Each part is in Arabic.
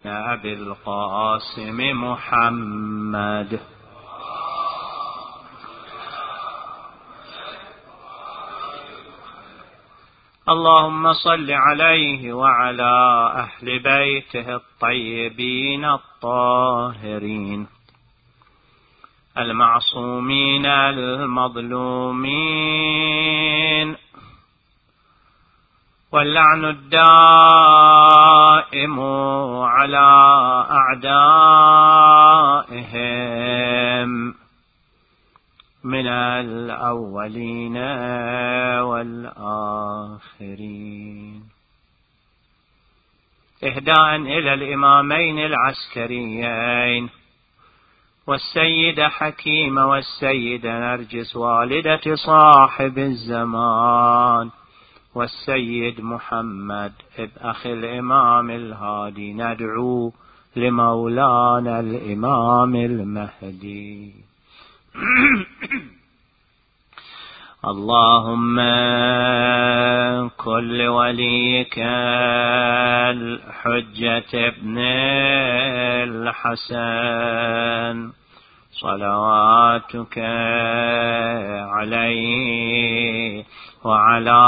أبي القاسم محمد. اللهم صل عليه وعلى أهل بيته الطيبين الطاهرين المعصومين المظلومين، واللعن الدائم على أعدائهم من الأولين والآخرين. إهداء إلى الإمامين العسكريين والسيدة حكيمة والسيدة نرجس والدة صاحب الزمان، والسيد محمد أخي الإمام الهادي. ندعو لمولانا الإمام المهدي. اللهم كن لوليك الحجة ابن الحسن صلواتك عليه وعلى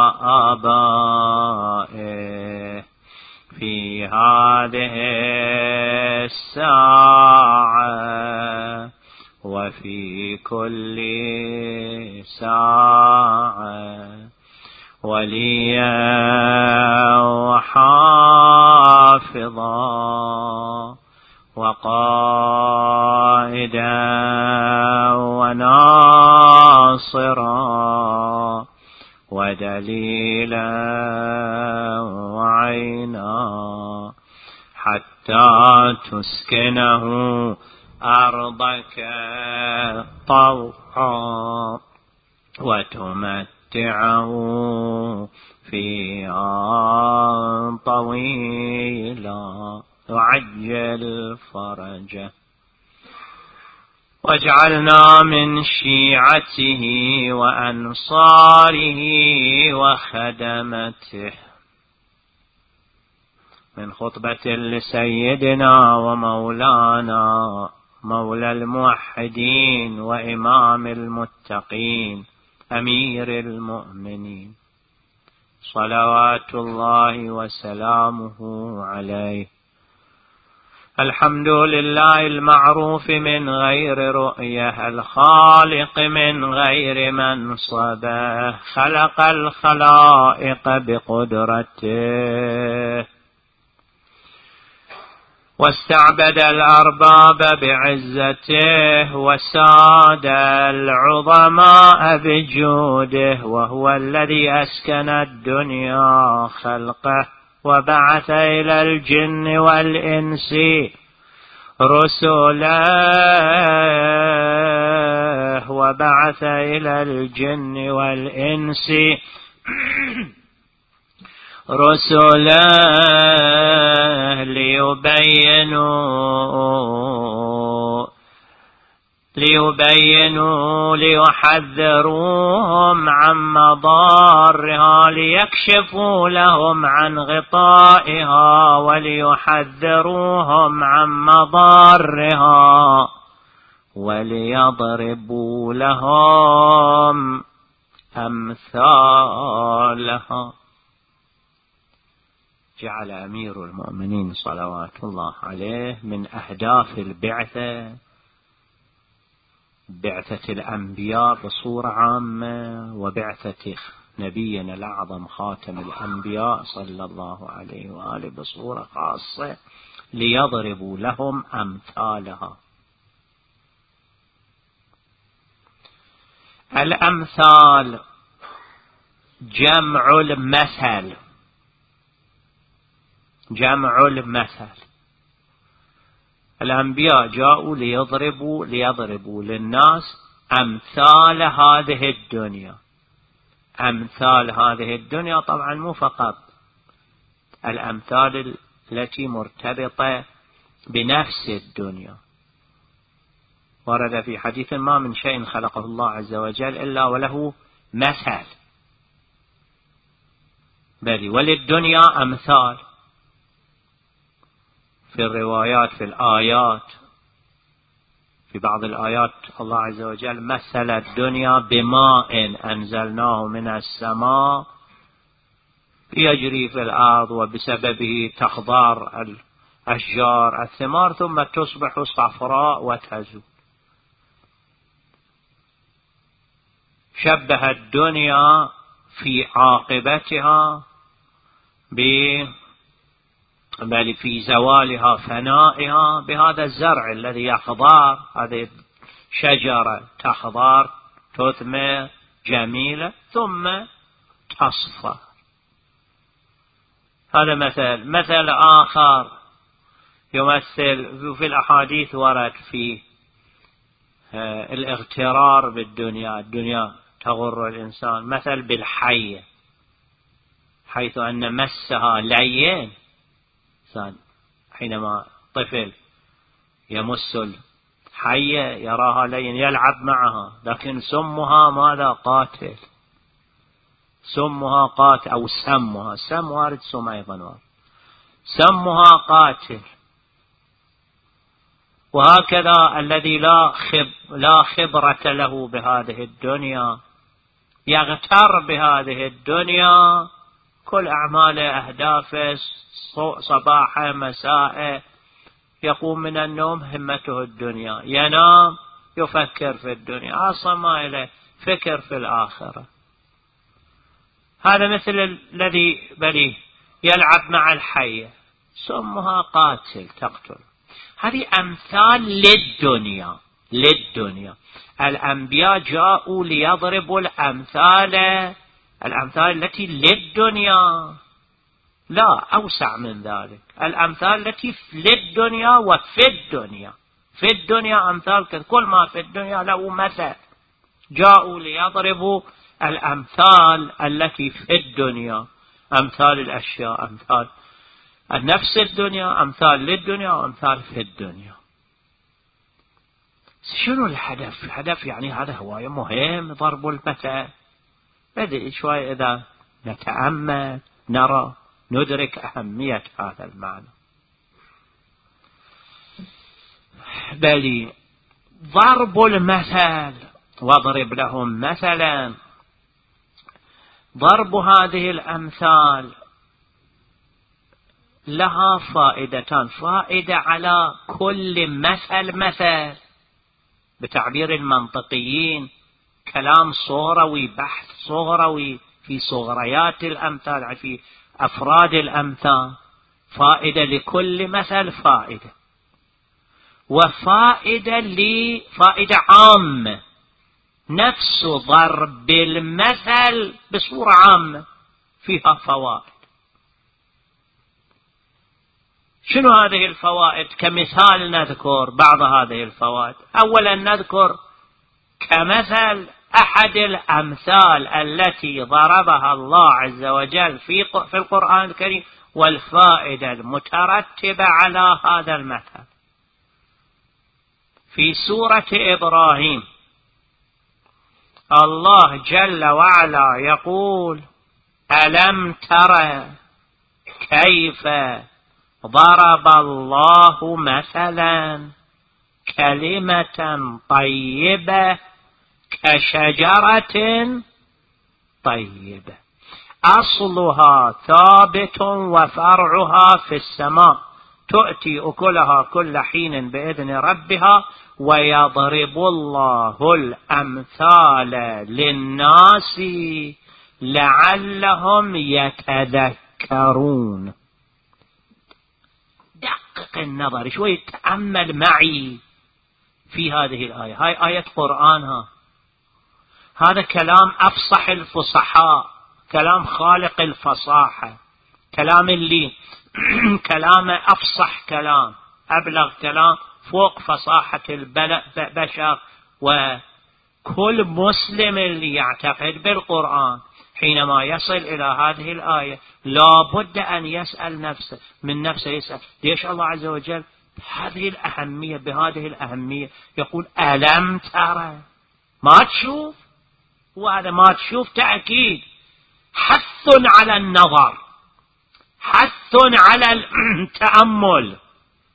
آبائه في هذه الساعة وفي كل ساعة، وليا وحافظا وقائدا وناصرا ودليلا وعينا، حتى تسكنه أرضك طوعا وتمتعه فيها طويلا وعجل فرجه، واجعلنا من شيعته وأنصاره وخدمته. من خطبة لسيدنا ومولانا مولى الموحدين وإمام المتقين أمير المؤمنين صلوات الله وسلامه عليه. الحمد لله المعروف من غير رؤية، الخالق من غير منصبه، خلق الخلائق بقدرته واستعبد الأرباب بعزته وساد العظماء بجوده، وهو الذي أسكن الدنيا خلقه وبعث إلى الجن والإنس رسله، وبعث إلى الجن والإنس رسله ليحذروهم عن مضارها، ليكشفوا لهم عن غطائها، وليحذروهم عن مضارها، وليضربوا لهم أمثالها. جعل أمير المؤمنين صلوات الله عليه من أهداف البعثة، بعثة الأنبياء بصورة عامة، وبعثة نبينا الأعظم خاتم الأنبياء صلى الله عليه وآله بصورة خاصة، ليضربوا لهم أمثالها. الأمثال جمع المثل، جمع المثل. الأنبياء جاءوا ليضربوا للناس أمثال هذه الدنيا. أمثال هذه الدنيا طبعا مو فقط الأمثال التي مرتبطة بنفس الدنيا. ورد في حديث: ما من شيء خلقه الله عز وجل إلا وله مثل، بل وللدنيا أمثال. في الروايات في الآيات، في بعض الآيات الله عز وجل مثل الدنيا بماء أنزلناه من السماء يجري في الأرض وبسببه تخضر الأشجار الثمار ثم تصبح صفراء وتزول. شبه الدنيا في عاقبتها بل في زوالها فنائها بهذا الزرع الذي يخضر، هذه شجرة تخضر تثمر جميلة ثم تصفر. هذا مثل آخر يمثل في الأحاديث ورد في الاغترار بالدنيا، الدنيا تغر الإنسان، مثل بالحية حيث أن مسها لين، حينما طفل يمس الحية يراها لين يلعب معها، لكن سمها ماذا؟ قاتل. سمها قاتل أو سمها، سم وارد سم أيضا وارد، سمها قاتل. وهكذا الذي لا خبرة له بهذه الدنيا يغتر بهذه الدنيا، كل أعماله أهدافه صباح مساء، يقوم من النوم همته الدنيا، ينام يفكر في الدنيا، أصلا ما إليه فكر في الآخرة. هذا مثل الذي بليه يلعب مع الحية، سمها قاتل تقتل. هذه أمثال للدنيا. الأنبياء جاءوا ليضربوا الأمثال التي للدنيا، لا أوسع من ذلك، الأمثال التي للدنيا وفي الدنيا. في الدنيا أمثال كل ما في الدنيا له مثل، جاءوا ليضربوا الأمثال التي في الدنيا، أمثال الأشياء، أمثال النفس الدنيا، أمثال للدنيا وأمثال في الدنيا. شنو الهدف؟ الهدف يعني هذا هو مهم، ضرب المثل. بدي شوي إذا نتأمل نرى ندرك أهمية هذا المعنى. بل ضرب المثل، واضرب لهم مثلا، ضرب هذه الأمثال لها فائدتان، فائدة على كل مثل بتعبير المنطقيين، كلام صغروي، بحث صغروي في صغريات الأمثال، في أفراد الأمثال، فائدة لكل مثل فائدة، وفائدة فائدة عامة، نفس ضرب المثل بصورة عامة فيها فوائد. شنو هذه الفوائد؟ كمثال نذكر بعض هذه الفوائد. أولا نذكر كمثل أحد الأمثال التي ضربها الله عز وجل في القرآن الكريم، والفائدة المترتبة على هذا المثل. في سورة إبراهيم الله جل وعلا يقول: ألم تر كيف ضرب الله مثلا كلمة طيبة كشجرة طيبة أصلها ثابت وفرعها في السماء تؤتي أكلها كل حين بإذن ربها ويضرب الله الأمثال للناس لعلهم يتذكرون. دقق النظر شوي، تأمل معي في هذه الآية. هاي آية قرآنها، هذا كلام أفصح الفصحاء، كلام خالق الفصاحة، كلام اللي كلام أفصح كلام، أبلغ كلام، فوق فصاحة البشر. وكل مسلم اللي يعتقد بالقرآن حينما يصل إلى هذه الآية لابد أن يسأل نفسه، من نفسه يسأل: ليش الله عز وجل بهذه الأهمية يقول ألم ترى؟ ما تشوف؟ وهذا ما تشوف تأكيد، حث على النظر، حث على التأمل،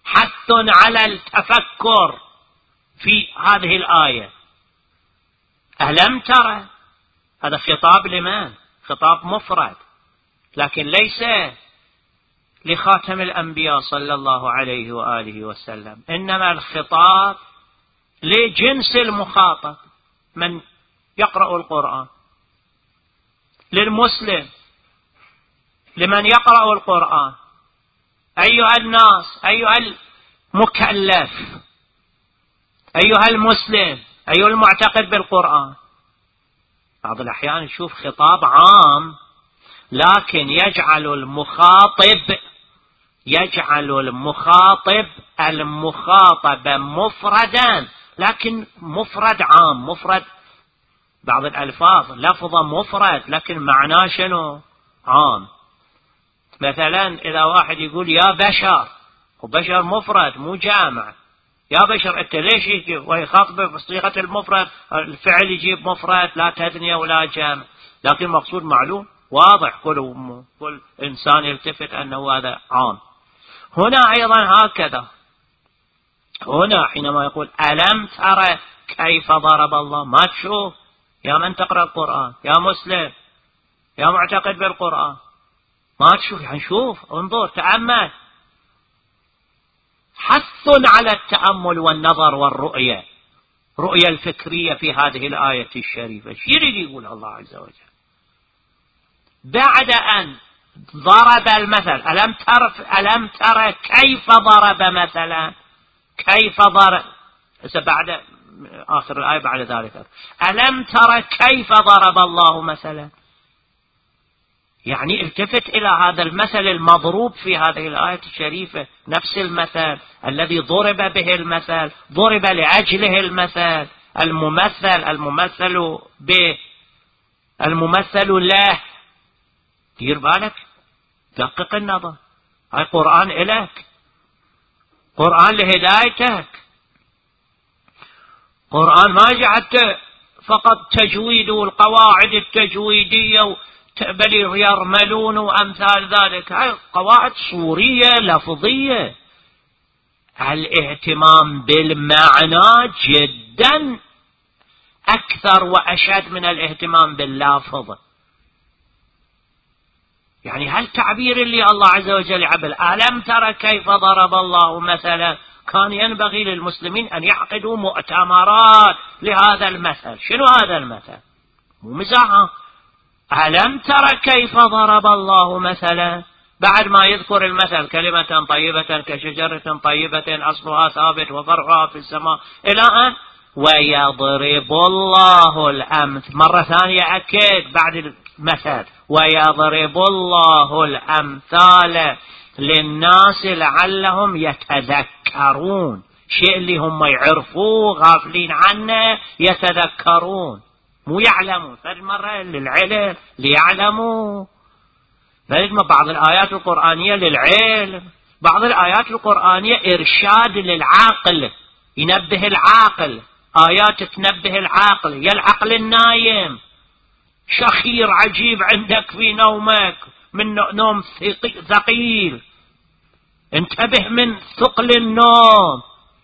حث على التفكر في هذه الآية. ألم ترى؟ هذا خطاب لمن؟ خطاب مفرد، لكن ليس لخاتم الأنبياء صلى الله عليه وآله وسلم، إنما الخطاب لجنس المخاطب، من يقرأ القرآن، للمسلم، لمن يقرأ القرآن. أيها الناس، أيها المكلف، أيها المسلم، أيها المعتقد بالقرآن. بعض الأحيان نشوف خطاب عام لكن يجعل المخاطب المخاطب مفردا، لكن مفرد عام، مفرد بعض الألفاظ لفظة مفرد لكن معناه شنو؟ عام. مثلا إذا واحد يقول يا بشر، وبشر مفرد مو جامع، يا بشر أنت ليش يجيب ويخاطبه بصيغة المفرد، الفعل يجيب مفرد لا تثنية ولا جامع، لكن مقصود معلوم واضح، كل إنسان يلتفت أنه هذا عام. هنا أيضا هكذا، هنا حينما يقول ألم ترى كيف ضرب الله، ما تشوف يا من تقرأ القرآن، يا مسلم، يا معتقد بالقرآن، ما تشوف؟ يعني شوف، انظر، تأمل. حث على التأمل والنظر والرؤية، رؤية الفكرية في هذه الآية الشريفة. شو يريد يقول الله عز وجل بعد أن ضرب المثل؟ ألم ترى كيف ضرب مثلا، كيف ضرب، بعد آخر الآية بعد ذلك ألم ترى كيف ضرب الله مثلا، يعني التفت إلى هذا المثل المضروب في هذه الآية الشريفة، نفس المثل الذي ضرب به المثل، ضرب لأجله المثل، الممثل له. دير بالك، دقق النظر، هاي قرآن إلك، قرآن لهدايتك، قرآن ما جعلت فقط تجويد والقواعد التجويدية بل يرملون وأمثال ذلك، هاي قواعد صورية لفظية. الاهتمام بالمعنى جدا أكثر وأشد من الاهتمام باللفظ. يعني هالتعبير اللي الله عز وجل يعبر ألم ترى كيف ضرب الله مثلا، كان ينبغي للمسلمين أن يعقدوا مؤتمرات لهذا المثل. شنو هذا المثل؟ مو مزاحة. ألم ترى كيف ضرب الله مثلا، بعد ما يذكر المثل كلمة طيبة كشجرة طيبة أصلها ثابت وفرعها في السماء، إلى أن ويضرب الله الأمثل، مرة ثانية أكد بعد المثل ويضرب الله الأمثال للناس لعلهم يتذكرون، شيء اللي هم يعرفوه غافلين عنه يتذكرون، مو يعلمون. فالمرة للعلم ليعلموا، فلما بعض الآيات القرآنية للعلم، بعض الآيات القرآنية إرشاد للعقل، ينبه العاقل، آيات تنبه العاقل، يا العقل النايم شخير عجيب عندك في نومك من نوم ثقيل، انتبه من ثقل النوم،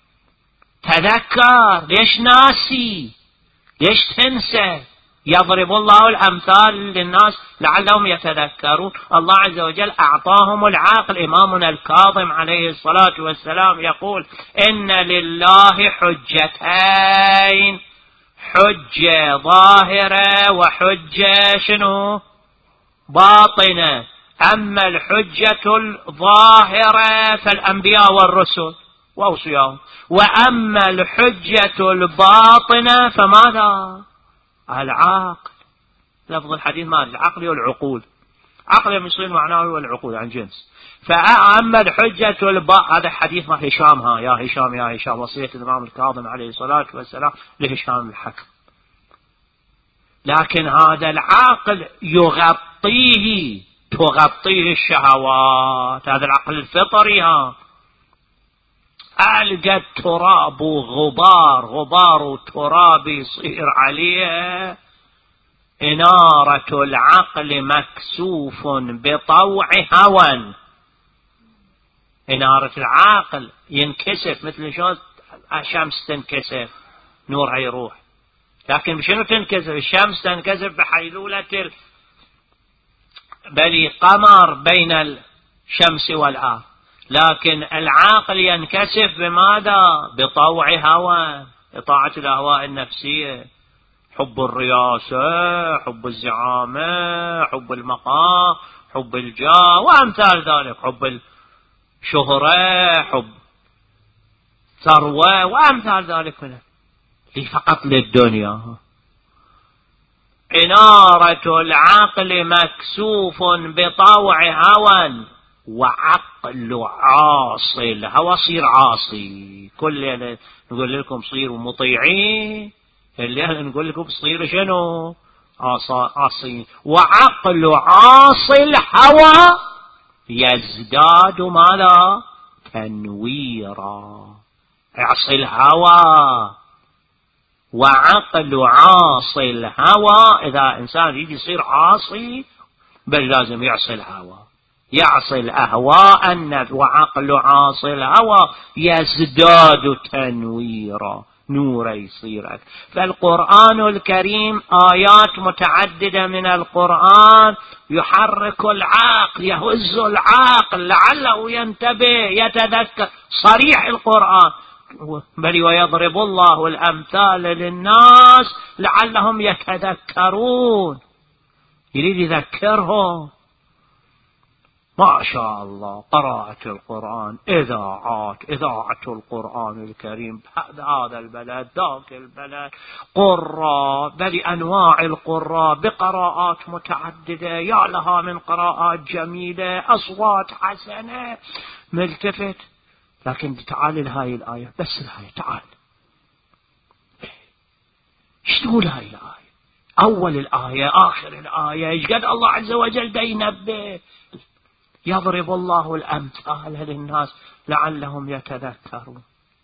تذكر، ليش ناسي، ليش تنسى. يضرب الله الأمثال للناس لعلهم يتذكرون. الله عز وجل أعطاهم العقل. إمامنا الكاظم عليه الصلاة والسلام يقول إن لله حجتين، حجة ظاهرة وحجة شنو؟ باطنة. أما الحجة الظاهرة فالأنبياء والرسل وأوصياهم، وأما الحجة الباطنة فماذا؟ العقل. لفظ الحديث ما العقل والعقول، عقل يصير معناه والعقول عن جنس. فأما الحجة هذا حديث ما هشام، يا هشام وصية الإمام الكاظم عليه الصلاة والسلام لهشام الحكم. لكن هذا العقل تغطيه الشهوات، هذا العقل الفطري. ألقى التراب غبار وتراب يصير عليه، إنارة العقل مكسوف بطوع هوى، إنارة العقل ينكسف، مثل شلون الشمس تنكسف نورها يروح. لكن بشنو تنكسف؟ الشمس تنكسف بحيلولة بل قمر بين الشمس والأرض، لكن العقل ينكسف بماذا؟ بطوع هوى، إطاعة الأهواء النفسية، حب الرياسة، حب الزعامة، حب المقام، حب الجاه وأمثال ذلك، حب الشهرة، حب ثروة وأمثال ذلك منه، فقط للدنيا. إنارة العقل مكسوف بطوع هوى وعقل عاصي. الهوى صير عاصي، كل نقول لكم صيروا مطيعين، اللي نقول لكم صيروا شنو؟ عاصين. وعقل عاصي الهوى يزداد ماذا؟ تنويرا. يعصي الهوى، وعقل عاصي الهوى. إذا إنسان يجي يصير عاصي بل لازم يعصي الهوى، يعصي الأهواء النفس. وعقل عاصي الهوى يزداد تنويرا، نور يصير. فالقرآن الكريم آيات متعددة من القرآن يحرك العقل، يهز العقل لعله ينتبه يتذكر. صريح القرآن، بل ويضرب الله الأمثال للناس لعلهم يتذكرون، يريد يذكرهم. ما شاء الله قراءة القرآن، إذاعة القرآن الكريم، هذا البلد ذاك البلد، قراء، بل أنواع القراء بقراءات متعددة، يا لها من قراءات جميلة، أصوات حسنة، ملتفت. لكن تعال لهاي الآية، بس الآية تعال، ايش تقول هاي الآية؟ أول الآية آخر الآية، ايش قد الله عز وجل دا ينبه؟ يضرب الله الأمثال للناس لعلهم يتذكرون.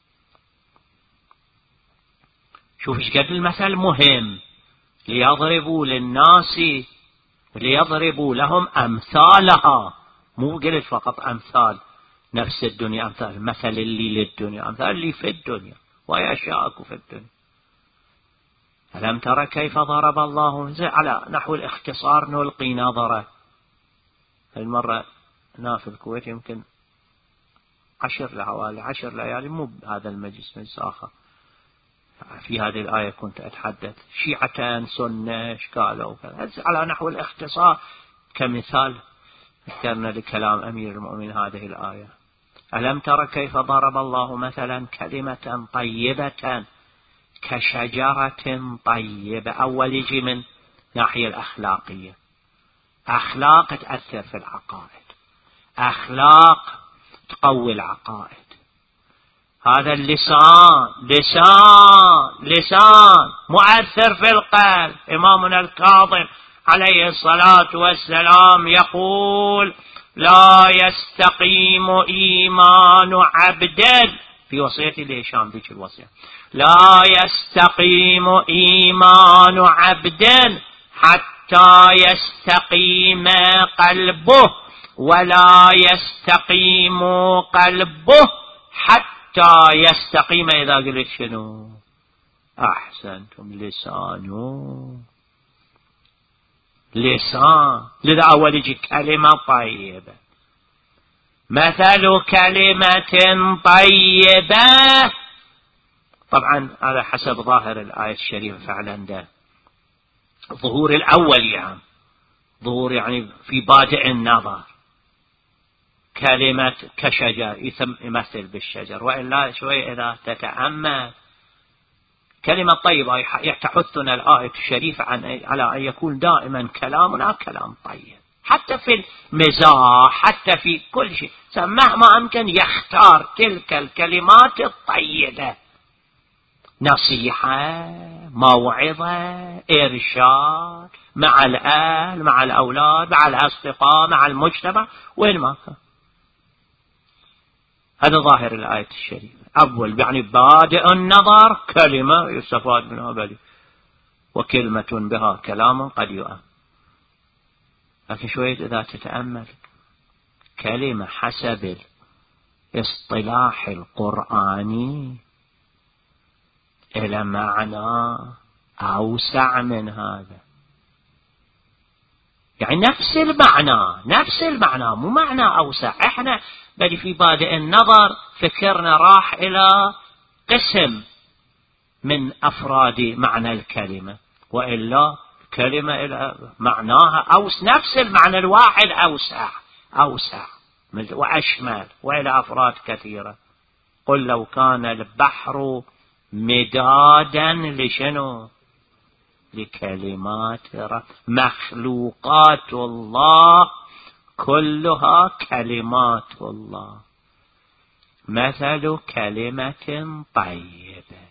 شوف ايش قد المثل مهم، ليضربوا للناس، ليضربوا لهم أمثالها. مو قلت فقط أمثال نفس الدنيا، أمثال مثل اللي للدنيا، أمثال اللي في الدنيا ويشاءك في الدنيا. ألم ترى كيف ضرب الله؟ على نحو الاختصار نلقي نظرة. المرة هنا في الكويت يمكن 10 ليالي، مو بهذا المجلس، مجلس آخر، في هذه الآية كنت أتحدث شيعة سنة قالوا على نحو الاختصار كمثال ذكرنا لكلام أمير المؤمنين هذه الآية. ألم ترى كيف ضرب الله مثلا كلمة طيبة كشجرة طيبة. أول يجي من ناحية الأخلاقية، أخلاق تأثر في العقائد، أخلاق تقوي العقائد. هذا اللسان لسان مؤثر في القلب. إمامنا الكاظم عليه الصلاة والسلام يقول: لا يستقيم إيمان عبد، في وصية لهشام ذيك الوصية، لا يستقيم إيمان عبد حتى يستقيم قلبه، ولا يستقيم قلبه حتى يستقيم. إذا قلت شنو؟ أحسنتم، لسان. لذا أول يجي كلمة طيبة. مثل كلمة طيبة، طبعا على حسب ظاهر الآية الشريفة فعلا ده ظهور الأول، يعني ظهور يعني في بادئ النظر. كلمة كشجر يمثل بالشجر، وإلا شوي إذا تتأمل كلمة طيبة تحثنا الآية الشريفة على أن يكون دائما كلامنا كلام طيب، حتى في المزاح، حتى في كل شيء مهما أمكن يختار تلك الكلمات الطيبة، نصيحة، موعظة، إرشاد، مع الأهل، مع الأولاد، مع الأصدقاء، مع المجتمع، وين ما كان. هذا ظاهر الآية الشريفة. أول يعني بادئ النظر كلمة يستفاد منها بلي، وكلمة بها كلام قد يؤم. لكن شوية إذا تتأمل كلمة حسب الاصطلاح القرآني إلى معنى أوسع من هذا، يعني نفس المعنى مو معنى أوسع. احنا بدي في بادئ النظر فكرنا راح إلى قسم من أفراد معنى الكلمة، وإلا كلمة إلى معناها نفس المعنى الواحد أوسع وأشمل وإلى أفراد كثيرة. قل لو كان البحر مدادا لشنو؟ لكلمات مخلوقات الله كلها كلمات الله. مثل كلمة طيبة،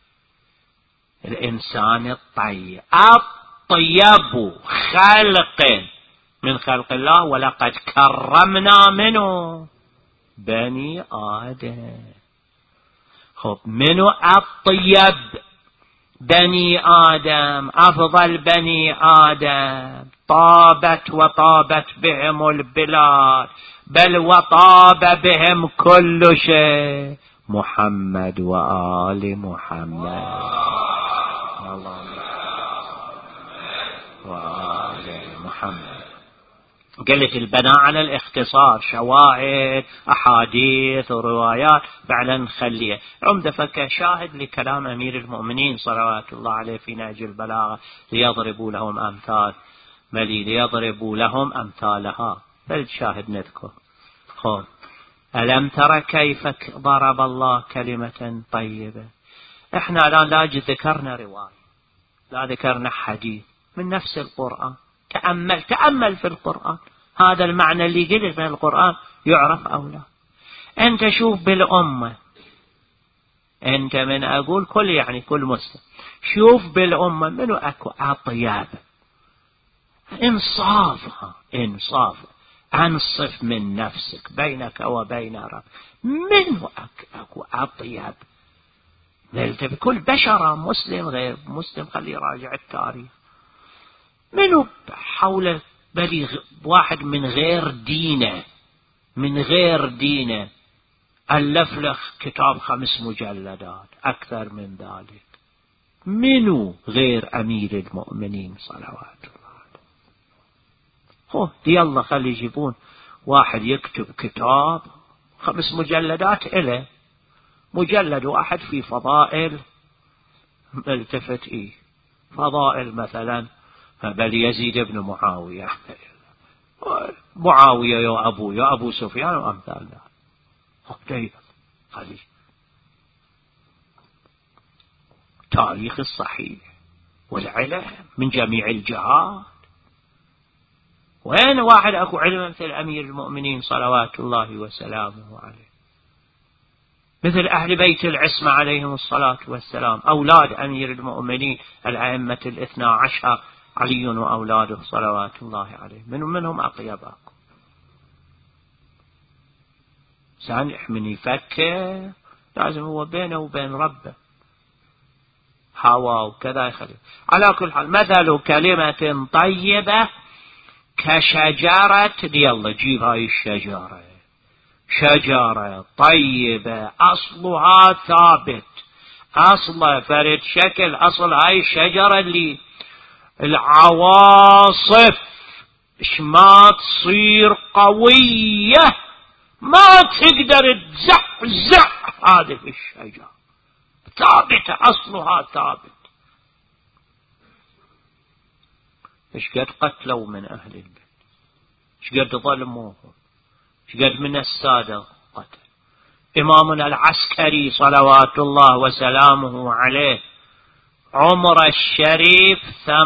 الإنسان الطيب أطيب خلق من خلق الله، ولقد كرمنا منه بني آدم. خب منو أطيب بني آدم؟ أفضل بني آدم، طابت وطابت بهم البلاد، بل وطاب بهم كل شيء، محمد وآل محمد وآل محمد. قلت البناء على الاختصار، شواهد أحاديث وروايات فعلا نخليها عمدة فكشاهد لكلام أمير المؤمنين صلوات الله عليه في نهج البلاغة، ليضربوا لهم أمثال ليضربوا لهم أمثالها. فالشاهد نذكر. خب ألم ترى كيف ضرب الله كلمة طيبة؟ احنا الآن لا ذكرنا رواية، لا ذكرنا حديث، من نفس القرآن. تأمل في القرآن، هذا المعنى اللي قلت من القرآن يعرف أو لا. أنت شوف بالأمة، أنت من أقول كل مسلم، شوف بالأمة منو أكو أطيب، إنصاف أنصف من نفسك بينك وبين رب، منو أكو أطيب؟ نلتفت كل بشرة، مسلم غير مسلم، خلي يراجع التاريخ. منو حول بليغ واحد من غير دينه ألف له كتاب 5 مجلدات أكثر من ذلك؟ منو غير أمير المؤمنين صلوات الله؟ يلا خلي يجيبون واحد يكتب كتاب 5 مجلدات، إله مجلد واحد في فضائل، التفت فضائل مثلا بل يزيد بن معاوية يا أبو سفيان وأمثال ذلك. خلي تاريخ الصحيح والعلم من جميع الجهات. وين واحد أكو علم مثل أمير المؤمنين صلوات الله وسلامه عليه، مثل أهل بيت العصمة عليهم الصلاة والسلام، أولاد أمير المؤمنين الأئمة 12 علي وأولاده صلوات الله عليه، منهم أطيباكم. سانح من يفكر لازم هو بينه وبين ربه هوا وكذا يخلي. على كل حال، مثل كلمة طيبة كشجرة، يلا جيب هاي الشجرة، شجرة طيبة أصلها ثابت، أصل فرد شكل، أصل هاي الشجرة اللي العواصف ما تصير قوية، ما تقدر تزعزع هذه الشجرة، ثابتة، أصلها ثابت. ايش قد قتلوا من أهل البيت، ايش قد ظلموهم، ايش قد من السادة قتل. إمامنا العسكري صلوات الله وسلامه عليه عمر الشريف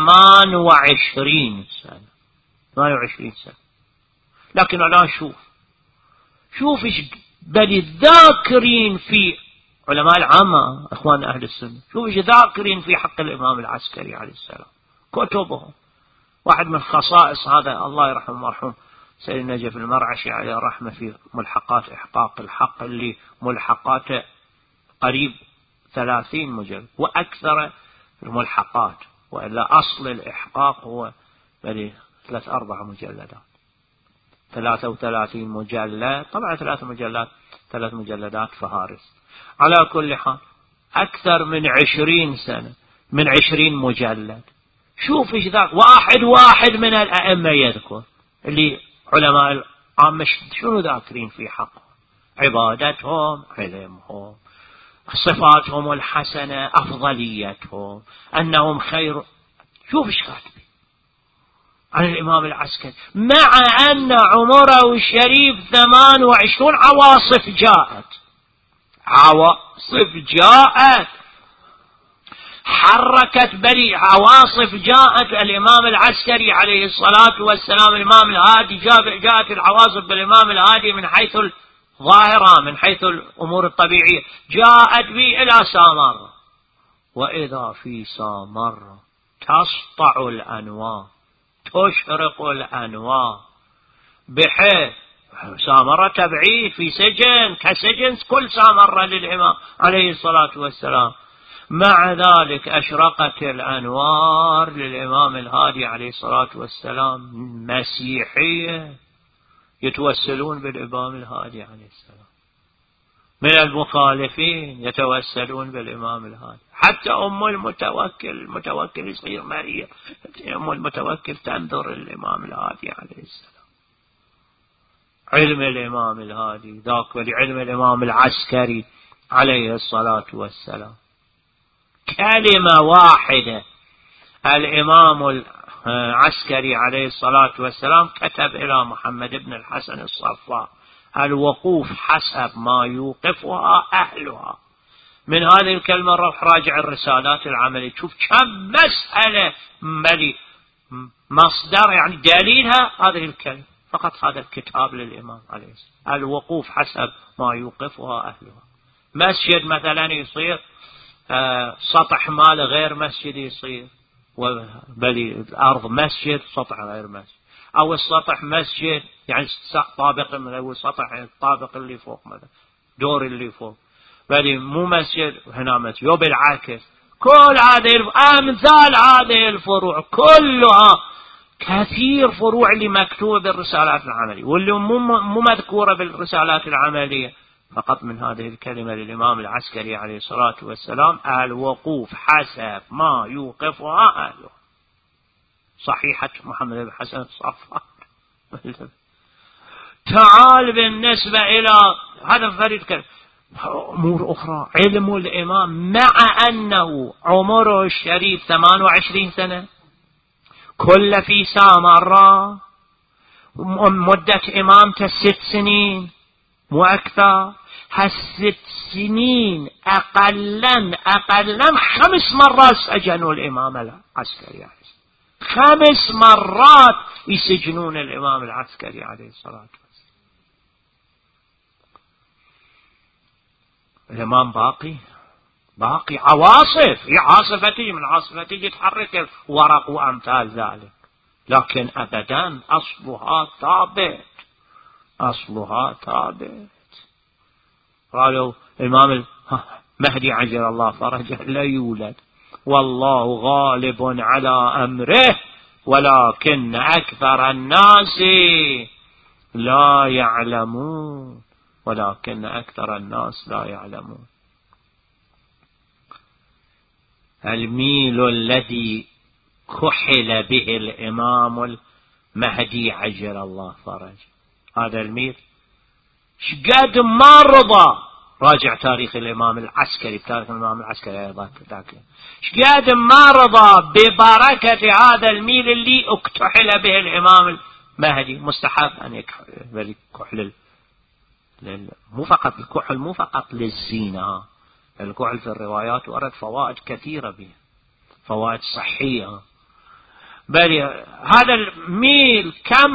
28 سنة، 28 سنة. لكن الآن شوف ايش بل الذاكرين في علماء العامة اخوان اهل السنة، شوف ايش ذاكرين في حق الامام العسكري عليه السلام، كتبهم. واحد من خصائص هذا الله يرحمه مرحوم سيد نجف المرعشي عليه الرحمة في ملحقات إحقاق الحق، اللي ملحقاته قريب 30 مجلد وأكثر الملحقات، وإلا أصل الإحقاق هو 3-4 مجلدات، 33 مجلد. طبعا 3 مجلدات 3 مجلدات فهارس. على كل حال أكثر من 20 سنة، من 20 مجلد. شوف إيش ذاك واحد من الأئمة يذكر اللي علماء العامة شنو ذاكرين في حقه: عبادتهم، علمهم، صفاتهم الحسنة، أفضليتهم، أنهم خير. شوف إيش كاتب عن الإمام العسكري، مع أن عمره الشريف 28 عواصف جاءت، حركت بلي عواصف جاءت. الإمام العسكري عليه الصلاة والسلام، الإمام الهادي، جاءت العواصف بالإمام الهادي من حيث الظاهرة، من حيث الأمور الطبيعية، جاءت به إلى سامر، وإذا في سامر تسطع الأنوار، تشرق الأنوار، بحيث سامرة تبعيد في سجن كسجن كل سامرة للإمام عليه الصلاة والسلام. مع ذلك أشرقت الأنوار للإمام الهادي عليه الصلاة والسلام. مسيحية يتوسلون بالإمام الهادي عليه السلام، من المخالفين يتوسلون بالإمام الهادي. حتى أم المتوكل يصير مريم، أم المتوكل تنظر الإمام الهادي عليه السلام. علم الإمام الهادي ذاك ولعلم الإمام العسكري عليه الصلاة والسلام. كلمة واحدة الإمام العسكري عليه الصلاة والسلام كتب إلى محمد بن الحسن الصفار: الوقوف حسب ما يوقفها أهلها. من هذه الكلمة روح راجع الرسالات العملية، شوف كم مسألة ملي مصدر يعني دليلها هذه الكلمة، فقط هذا الكتاب للإمام عليه السلام: الوقوف حسب ما يوقفها أهلها. مسجد مثلا يصير سطح مال غير مسجد يصير، بل الأرض مسجد سطح غير مسجد، أو السطح مسجد يعني طابق من سطح الطابق اللي فوق مثلا دور اللي فوق، بل مو مسجد هنا مسجد، وبالعكس. كل هذه أمثال هذه الفروع كلها كثير فروع اللي مكتوبة بالرسالات العملية، واللي مو مذكورة بالرسالات العملية فقط من هذه الكلمة للإمام العسكري عليه الصلاة والسلام: الوقوف حسب ما يوقفها أهله. صحيحة محمد بن حسن الصفار. تعال بالنسبة إلى هذا فريد كلمة أمور أخرى. علم الإمام مع أنه عمره الشريف 28 سنة، كل في سامرة، مدة إمامته 6 سنين مو أكثر. هال6 سنين أقلا 5 مرات سجنوا الإمام العسكري عليه الصلاة والسلام، 5 مرات يسجنون الإمام العسكري عليه الصلاة والسلام. الإمام باقي عاصفة تيجي من عاصفة تيجي تحرك الورق وأمثال ذلك، لكن أبدا أصلها ثابت. قالوا الإمام المهدي عجل الله فرجه لا يولد، والله غالب على أمره، ولكن أكثر الناس لا يعلمون. الميل الذي كحل به الإمام المهدي عجل الله فرجه، هذا الميل شقد ما رضى. راجع تاريخ الإمام العسكري، بتاريخ الإمام العسكري أيضا شقد ما رضى ببركة هذا الميل اللي اكتحل به الإمام المهدي. مستحب أن يكحل مو فقط الكحل، مو فقط للزينة. الكحل في الروايات ورد فوائد كثيرة به، فوائد صحية. بل هذا الميل كم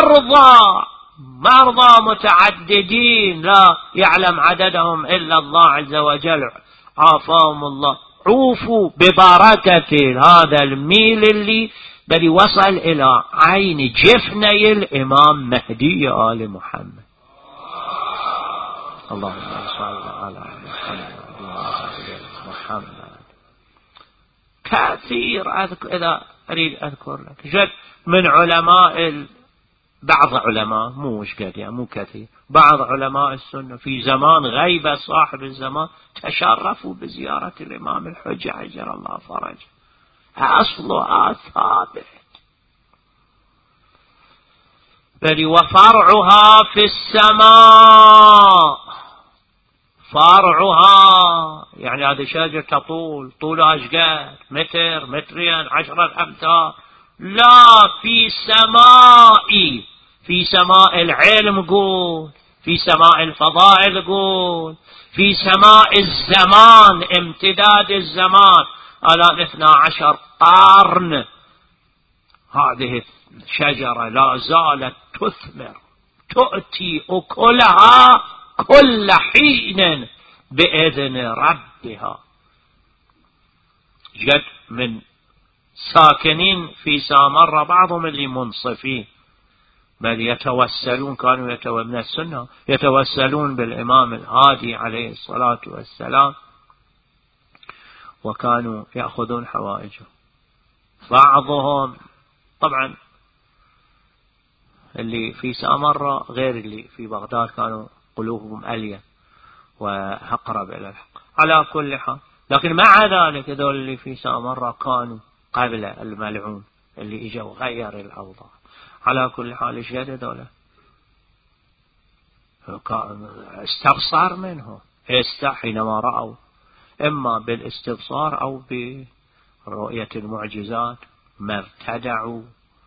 مرضى متعددين لا يعلم عددهم إلا الله عز وجل، عافاهم الله، عوفوا ببركة هذا الميل اللي بل وصل إلى عين جفني الإمام مهدي آل محمد. اللهم صل على محمد. كثير إذا أريد أذكر لك جد من علماء بعض علماء مو كثير، بعض علماء السنة في زمان غيبة صاحب الزمان تشرفوا بزيارة الإمام الحجة عجل الله فرجه. أصلها ثابت. بل وفرعها في السماء. فرعها يعني هذه شجرة تطول، طولها اشقد؟ متر، مترين، 10 أمتار. لا، في سماء، في سماء العلم قول، في سماء الفضائل قول، في سماء الزمان، امتداد الزمان على 12 قرن. هذه الشجرة لا زالت تثمر، تؤتي أكلها كل حين بإذن ربها. جد من ساكنين في سامرة بعضهم اللي منصفين، بل يتوسلون، كانوا من السنة يتوسلون بالإمام الهادي عليه الصلاة والسلام، وكانوا يأخذون حوائجه. بعضهم طبعا اللي في سامرة غير اللي في بغداد، كانوا قلوبهم ألين وأقرب إلى الحق. على كل حال، لكن مع ذلك هذول اللي في سامرة كانوا قبل الملعون اللي اجوا وغير الأوضاع. على كل حال ايش قد هذول استبصر منه، حينما رأوا إما بالاستبصار أو برؤية المعجزات ما ارتدعوا،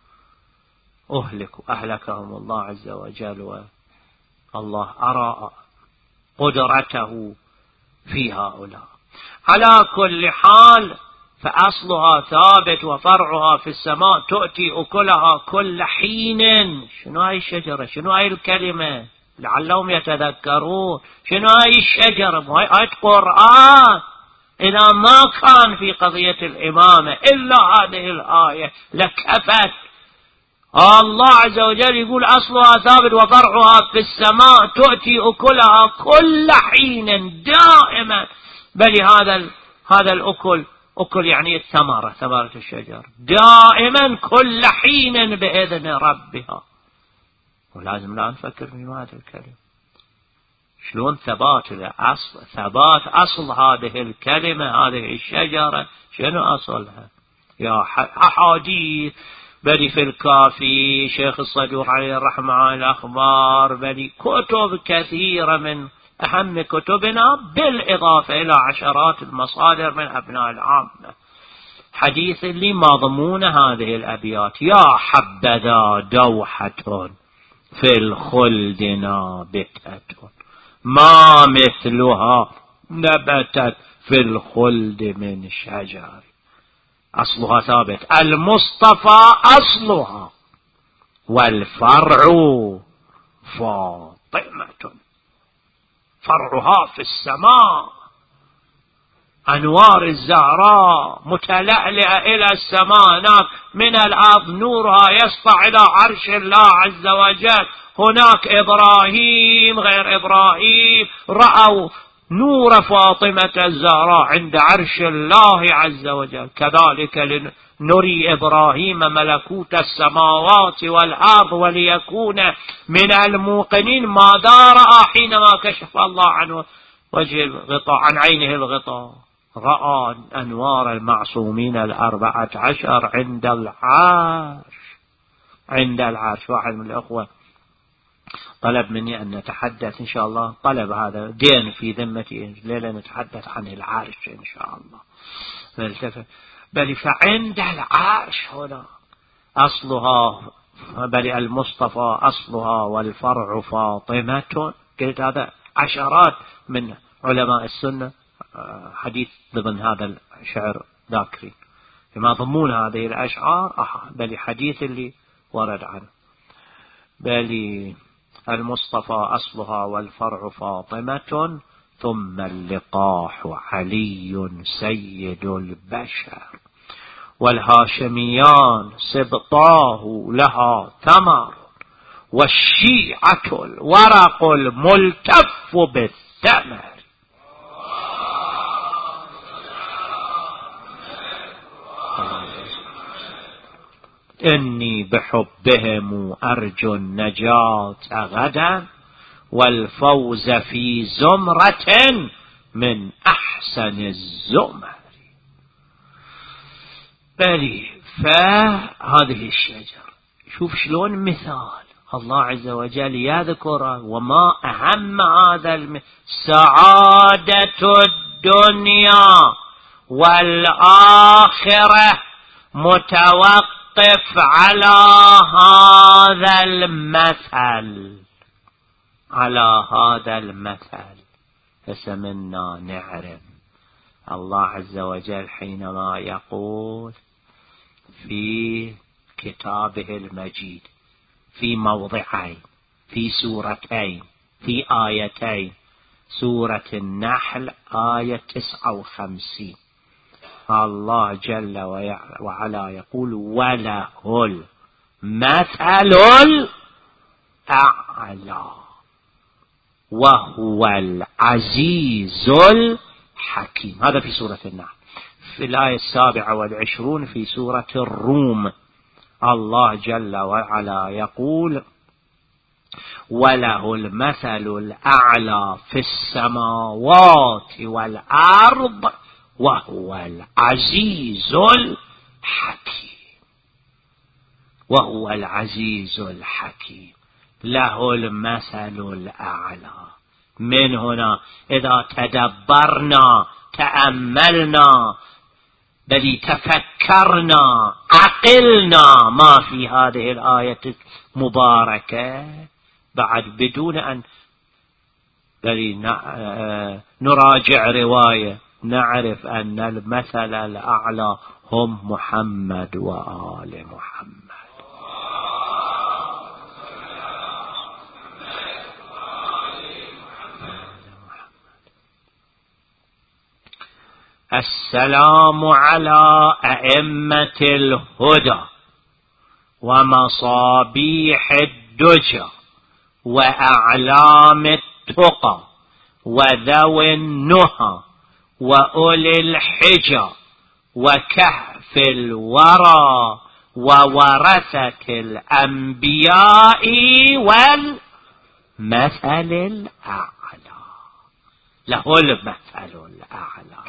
أهلكهم الله عز وجل، والله أرى قدرته في هؤلاء. على كل حال فأصلها ثابت وفرعها في السماء، تؤتي أكلها كل حين. شنو هاي الشجرة؟ شنو هاي الكلمة؟ لعلهم يتذكرون. شنو هاي الشجرة؟ مو هاي آية قرآن. إذا ما كان في قضية الإمامة إلا هذه الآية لكفت. الله عز وجل يقول أصلها ثابت وفرعها في السماء، تؤتي أكلها كل حين، دائما. بل هذا الأكل، أكل يعني الثمرة، ثمرة الشجر، دائما كل حين بإذن ربها. ولازم لا نفكر في هذا الكلام. شلون ثبات أصل هذه الكلمة، هذه الشجرة، شنو أصلها؟ يا أحاديث، بل في الكافي شيخ الصدوق عليه الرحمة على الأخبار، بل كتب كثيرة من أهم كتبنا، بالإضافة إلى عشرات المصادر من أبناء العامة، حديث اللي مضمون هذه الأبيات: يا حبذا دوحة في الخلد نابتة، ما مثلها نبتت في الخلد من شجر. أصلها ثابت، المصطفى أصلها، والفرع فاطمة، فرعها في السماء، أنوار الزهراء متلألئة إلى السماء، هناك من الأرض نورها يسطع إلى عرش الله عز وجل. هناك إبراهيم غير إبراهيم رأوا نور فاطمة الزهراء عند عرش الله عز وجل. كذلك نري إبراهيم ملكوت السماوات والأرض وليكون من الموقنين ماذا رأى حينما كشف الله عنه وجه الغطاء، عن عينه الغطاء، رأى أنوار المعصومين 14 عند العرش. واحد من الأخوة طلب مني أن نتحدث إن شاء الله، طلب هذا دين في ذمتي، ليلة نتحدث عن العرش إن شاء الله. بل فعند العرش هنا أصلها، بل المصطفى أصلها والفرع فاطمة. قلت هذا عشرات من علماء السنة حديث ضمن هذا الشعر ذاكرين فيما ضمون هذه الأشعار، بل حديث اللي ورد عنه. بل المصطفى أصلها والفرع فاطمة، ثم اللقاح علي سيد البشر، والهاشميان سبطاه لها ثمر، والشيعة الورق الملتف بالثمر. إني بحبهم أرجو النجاة غدا والفوز في زمرة من أحسن الزمر. بلي فهذه الشجرة شوف شلون مثال الله عز وجل يذكر، وما أهم هذا سعادة الدنيا والآخرة متوقف على هذا المثل، على هذا المثل. فسمنا نعرف الله عز وجل حينما يقول في كتابه المجيد في موضعين، في سورتين، في آيتين، سورة النحل آية 59 الله جل وعلا يقول وله المثل الأعلى وهو العزيز الحكيم. هذا في سورة النحل. في الآية 27 في سورة الروم الله جل وعلا يقول وله المثل الأعلى في السماوات والأرض وهو العزيز الحكيم. وهو العزيز الحكيم، له المثل الأعلى. من هنا إذا تدبرنا تأملنا بل تفكرنا عقلنا ما في هذه الآية المباركة بعد بدون أن نراجع رواية نعرف أن المثل الأعلى هم محمد وآل محمد. السلام على أئمة الهدى ومصابيح الدجى وأعلام التقى وذوي النهى وأولي الحجى وكهف الورى وورثة الأنبياء والمثل الأعلى. له المثل الأعلى.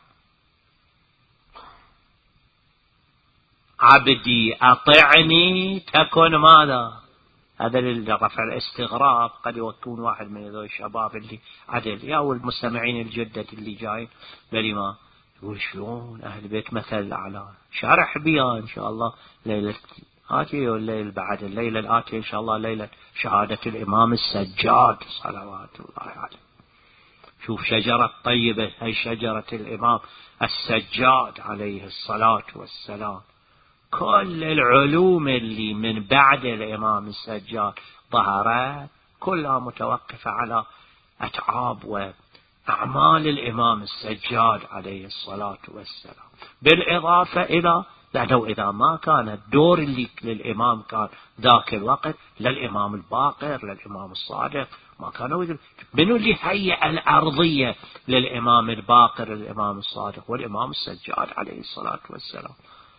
عبدي أطعني تكن ماذا؟ هذا لرفع الاستغراب. قد يكون واحد من ذوي الشباب اللي عدل يا المستمعين الجدد اللي جايين بلي ما يقول شلون أهل بيت مثل الأعلى. شارح بيا إن شاء الله ليلة آتية والليل بعد الليلة الآتية إن شاء الله ليلة شهادة الإمام السجاد صلوات الله عليه. شوف شجرة طيبة هي شجرة الإمام السجاد عليه الصلاة والسلام. كل العلوم اللي من بعد الإمام السجاد ظهرت كلها متوقفة على أتعاب وأعمال الإمام السجاد عليه الصلاة والسلام. بالإضافة إلى لأنه إذا ما كان الدور اللي للإمام كان ذاك الوقت للإمام الباقر للإمام الصادق ما كانوا منو اللي هيئ الأرضية للإمام الباقر الإمام الصادق والإمام السجاد عليه الصلاة والسلام.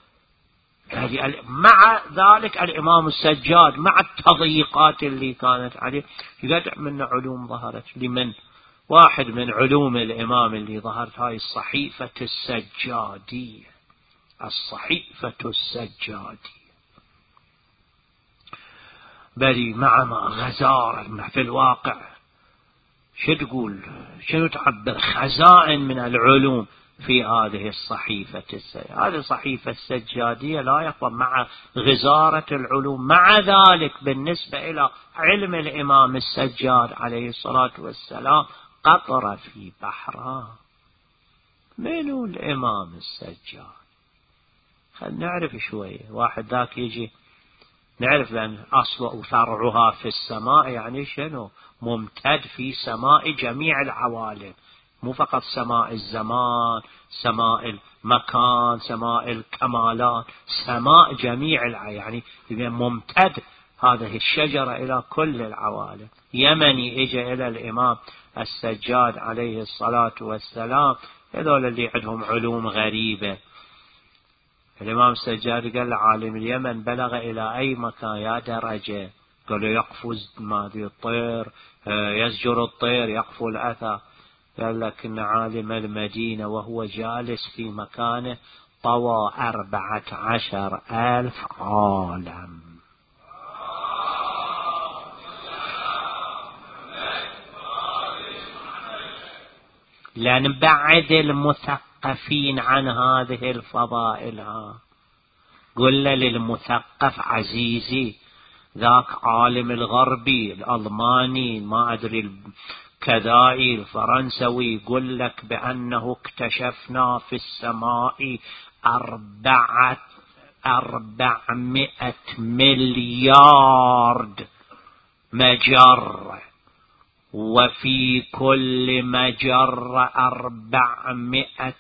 مع ذلك الإمام السجاد مع التضييقات اللي كانت عليه قدع من علوم ظهرت. لمن واحد من علوم الإمام اللي ظهرت هاي الصحيفة السجادية. الصحيفة السجادية بل مع ما غزارة في الواقع شو تقول شنو تعبر خزائن من العلوم في هذه الصحيفة السجادية. هذه الصحيفة السجادية لا يقوم مع غزارة العلوم. مع ذلك بالنسبة إلى علم الإمام السجاد عليه الصلاة والسلام قطرة في بحرها. منو الإمام السجاد؟ خل نعرف شوية. واحد ذاك يجي نعرف لأن أصل وفرعها في السماء يعني شنو ممتد في سماء جميع العوالم، مو فقط سماء الزمان سماء المكان سماء الكمالات سماء جميع يعني ممتد هذه الشجرة إلى كل العوالم. يمني إجا إلى الإمام السجاد عليه الصلاة والسلام هذول اللي عندهم علوم غريبة الإمام السجاد قال لعالم اليمن بلغ إلى أي مكان يا درجة؟ قالوا يقفز ماذي الطير، يزجر الطير، يقفو الأثى. قال لك إن عالم المدينة وهو جالس في مكانه طوى 14,000 عالم. لنبعد المثقفين عن هذه الفضائل. قل للمثقف عزيزي ذاك عالم الغربي الألماني ما أدري الكذائي الفرنسوي يقول لك بأنه اكتشفنا في السماء 400 مليار مجرة، وفي كل مجرة 400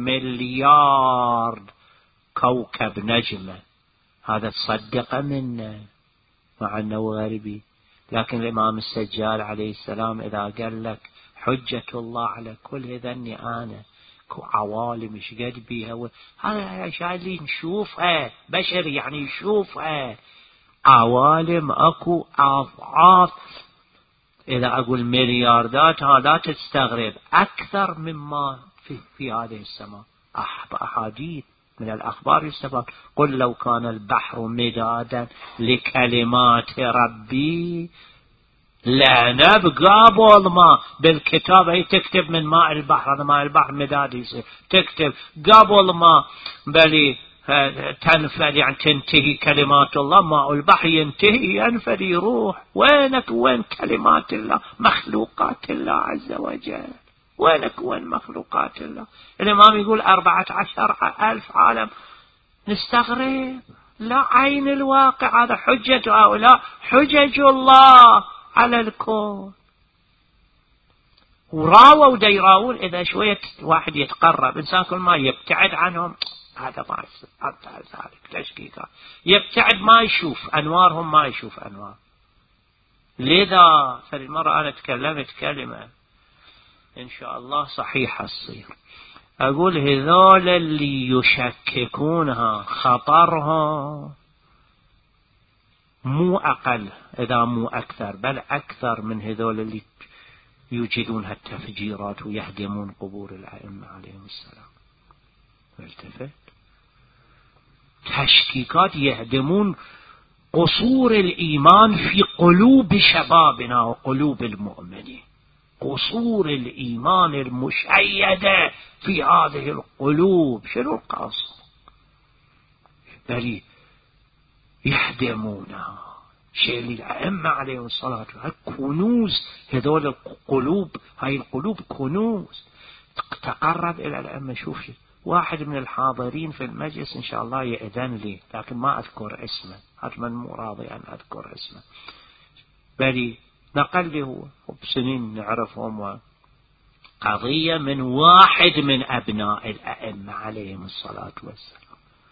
مليار كوكب نجمة. هذا تصدق منه مع أنه غربي. لكن الإمام السجاد عليه السلام إذا قال لك حجة الله على كل ذني أنا كو عوالم إيش قد بيها، هذا أشياء اللي نشوفها بشر يعني يشوفها. عوالم أكو أضعاف، إذا أقول ملياردات لا تستغرب أكثر مما في هذه السماء. أحاديث من الأخبار يستفاد. قل لو كان البحر مدادا لكلمات ربي لنبقى ما بالكتاب. هي تكتب من ماء البحر، هذا ماء البحر مداد يصير، تكتب قبل ما بلي تنفد يعني تنتهي كلمات الله، ماء البحر ينتهي ينفد يروح. وينك وين كلمات الله مخلوقات الله عز وجل؟ وينك وين مخلوقات الله؟ الإمام يقول 14,000 عالم. نستغرب؟ لا، عين الواقع. هذا حجة هؤلاء حجج الله على الكون. وراووا ديراون. إذا شوية واحد يتقرب إنسان كل ما يبتعد عنهم هذا ما يصير ذلك تشكيكات. يبتعد ما يشوف أنوارهم، ما يشوف أنوار. لذا فالمرة أنا تكلمت كلمة إن شاء الله صحيحة تصير. أقول هذول اللي يشككونها خطرها مو أقل إذا مو أكثر، بل أكثر من هذول اللي يوجدون التفجيرات ويهدمون قبور الأئمة عليهم السلام. التفت تشكيكات يهدمون قصور الإيمان في قلوب شبابنا وقلوب المؤمنين. قصور الإيمان المشيدة في هذه القلوب. شنو القصر؟ بل يهدمونها. شيء للأئمة عليهم الصلاة والسلام كنوز. هذول القلوب، هاي القلوب كنوز. تقرب إلى الأئمة. شوف واحد من الحاضرين في المجلس إن شاء الله يأذن لي، لكن ما أذكر اسمه، حتما مو راضي أن أذكر اسمه، بل نقل لي هو بسنين نعرفهم. قضية من واحد من أبناء الأئمة عليهم الصلاة والسلام،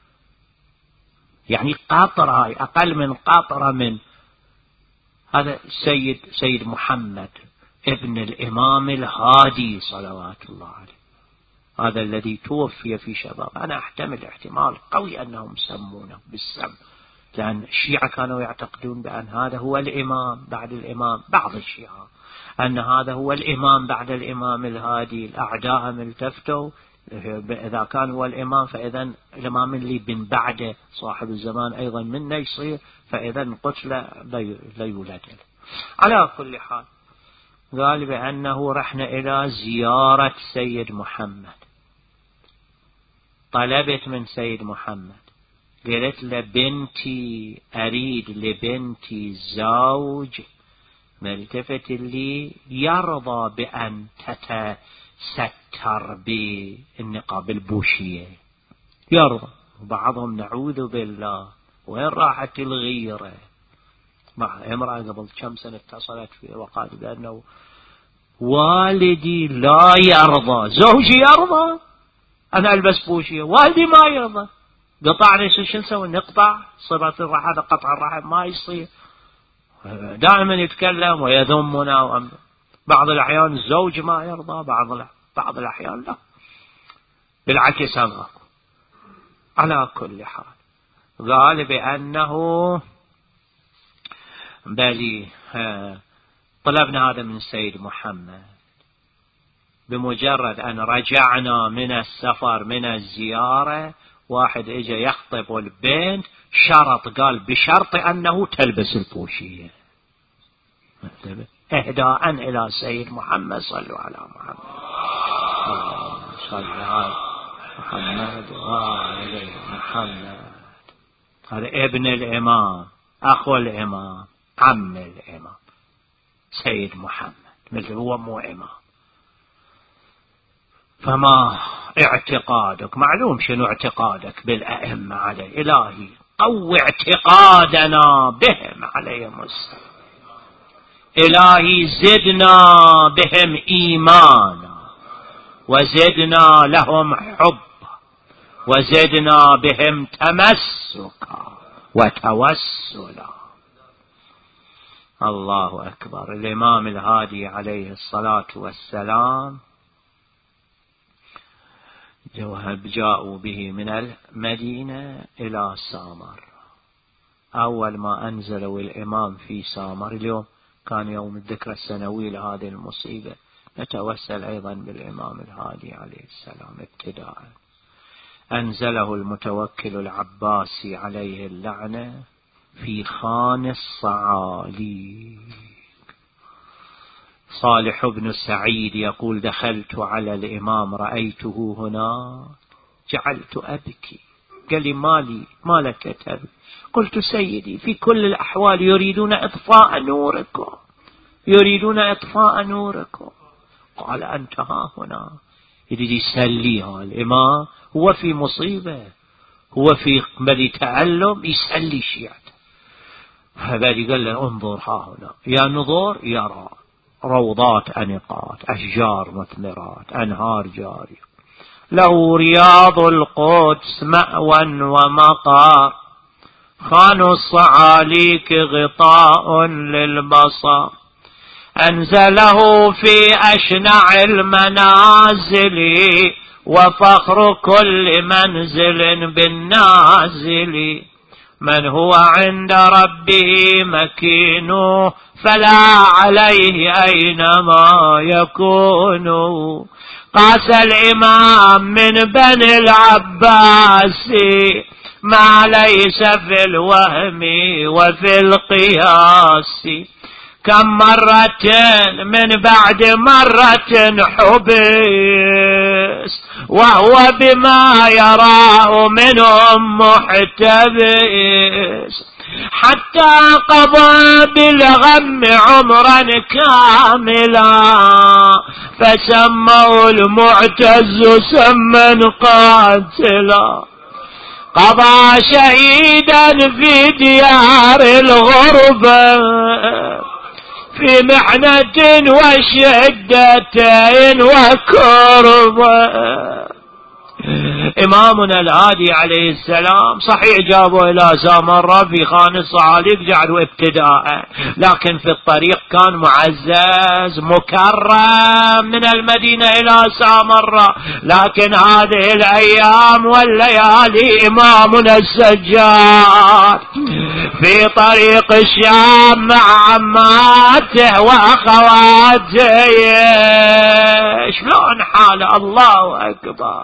يعني قطرة، أقل من قطرة من هذا سيد محمد ابن الإمام الهادي صلوات الله عليه، هذا الذي توفي في شباب. أنا أحتمل احتمال قوي أنهم سمونه بالسم، لأن الشيعة كانوا يعتقدون بأن هذا هو الإمام بعد الإمام، بعض الشيعة أن هذا هو الإمام بعد الإمام الهادي. الأعداء التفتوا إذا كان هو الإمام فإذا الإمام اللي من بعده صاحب الزمان أيضا منه يصير، فإذا قتل لا يولد. على كل حال قال بأنه رحنا إلى زيارة سيد محمد. طلبت من سيد محمد، قالت لبنتي أريد لبنتي زوج ملتفت اللي يرضى بأن تتستر بالنقاب البوشية، يرضى. وبعضهم نعوذ بالله وين راحت الغيرة. مع امرأة قبل كم سنة اتصلت فيه وقالت بأنه والدي لا يرضى، زوجي يرضى أنا ألبس بوشية، والدي ما يرضى. قطعني شو نسوي؟ نقطع صلة الرحم، هذا قطع الرحم ما يصير. دائما يتكلم ويذمنا. بعض الأحيان الزوج ما يرضى، بعض الأحيان لا، بالعكس هذا. على كل حال قال بأنه بلي طلبنا هذا من سيد محمد. بمجرد أن رجعنا من السفر من الزيارة واحد اجى يخطب البنت، شرط قال بشرط أنه تلبس البوشية إهداء إلى سيد محمد. صلوا على محمد، صلوا على محمد وعلى محمد. هذا ابن الإمام، أخو الإمام، عم الإمام سيد محمد، مثل هو مو إمام. فما اعتقادك؟ معلوم شنو اعتقادك بالأئمة عليه. إلهي قو اعتقادنا بهم عليهم السلام. إلهي زدنا بهم إيمانا، وزدنا لهم حب، وزدنا بهم تمسكا وتوسلا. الله أكبر. الإمام الهادي عليه الصلاة والسلام جاءوا به من المدينة إلى سامر. أول ما أنزلوا الإمام في سامر، اليوم كان يوم الذكرى السنوي لهذه المصيبة، نتوسل أيضا بالإمام الهادي عليه السلام ابتداء. أنزله المتوكل العباسي عليه اللعنة في خان الصعاليك. صالح بن سعيد يقول دخلت على الإمام رأيته هنا جعلت أبكي. قال لي ما لك تبكي؟ قلت سيدي في كل الأحوال يريدون إطفاء نوركم، يريدون إطفاء نوركم. قال أنت ها هنا يريد يسليها الإمام، هو في مصيبة، هو في قبل تعلم، يسلي شيعته. هذا قال له انظر ها هنا، يا نظر يرى روضات أنقات، أشجار مثمرات، أنهار جارية، له رياض القدس مأوى ومقار، خان الصعاليك غطاء للبصر، أنزله في أشنع المنازل، وفخر كل منزل بالنازل، من هو عند ربه مكين، فلا عليه أينما يكون. قاس الإمام من بني العباس ما ليس في الوهم وفي القياس، كم مرة من بعد مرة حبس، وهو بما يراه منهم محتبس، حتى قضى بالغم عمرا كاملا، فسموا المعتز سما قاتلا، قضى شهيدا في ديار الغربة، في محنة وشدة وكربة. إمامنا الهادي عليه السلام صحيح جابوا إلى سامرة في خان الصعاليك جعلوا ابتداء، لكن في الطريق كان معزز مكرم من المدينة إلى سامرة. لكن هذه الأيام والليالي إمامنا السجاد في طريق الشام مع عماته وأخواته. شلون حاله؟ الله أكبر.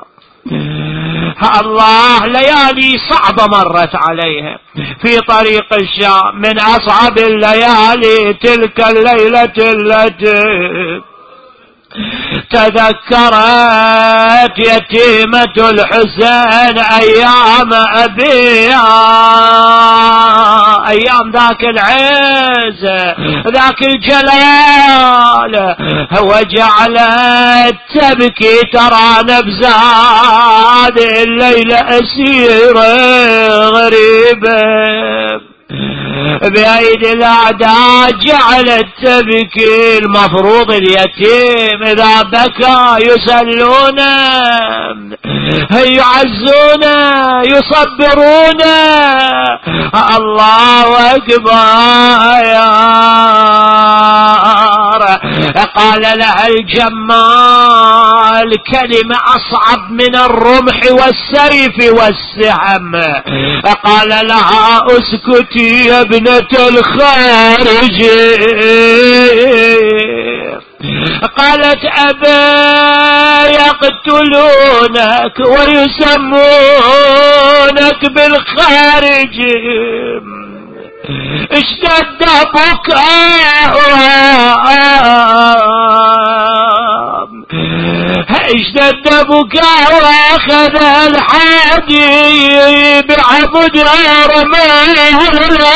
الله ليالي صعبة مرت عليهم في طريق الشام، من أصعب الليالي تلك الليلة التي تذكرت يتيمة الحسين أيام أبيها، أيام ذاك العز ذاك الجلال، وجعلت تبكي ترى نفسها هذه الليلة أسيرة غريبة بأيدي الأعداء، جعلت تبكي. المفروض اليتيم إذا بكى يسلونه يعزونه يصبرونه. الله أكبر يا قال لها الجمال كلمة أصعب من الرمح والسيف والسهم، قال لها اسكتي يا ابنة الخارج. قالت أبا يقتلونك ويسمونك بالخارج. اشتد بكاء واخذ الحادي بعبد رماه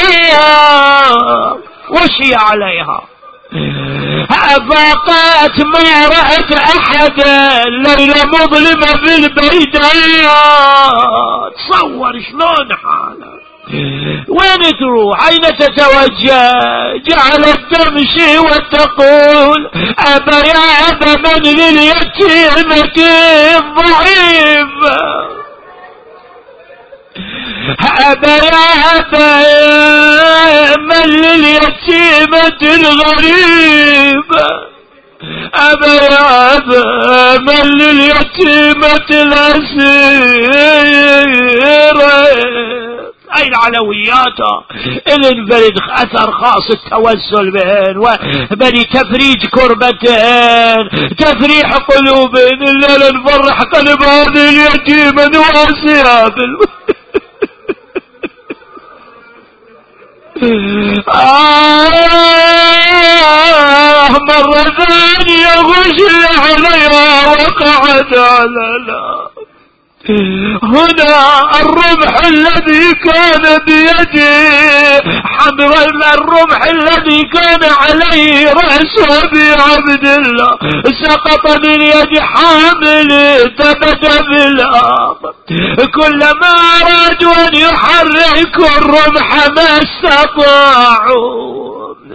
وشي عليها. أفاقات ما رأت أحدا ليلة مظلمة في البيداء. تصور شلون حالها، وين تروح، أين تتوجه؟ جعلت تمشي وتقول أبا يا أبا من لليتيمة الضعيفة، أبا يا أبا من لليتيمة الغريبة، أبا يا أبا من لليتيمة الأسيرة. أي العلويات الانفرد أثر خاص التوسل بهن وبني تفريج كربتهن، تفريح قلوبهن، الليلة نفرح قلب هذه اليتيمة نواسيها مرة ثانية غشي عليها وقعت على لا. هنا الرمح الذي كان بيدي حمر، الرمح الذي كان عليه رأس أبي عبد الله سقط من يد حامل ثبت في الأرض. كلما أرادوا أن يحركوا الرمح ما استطاعوا.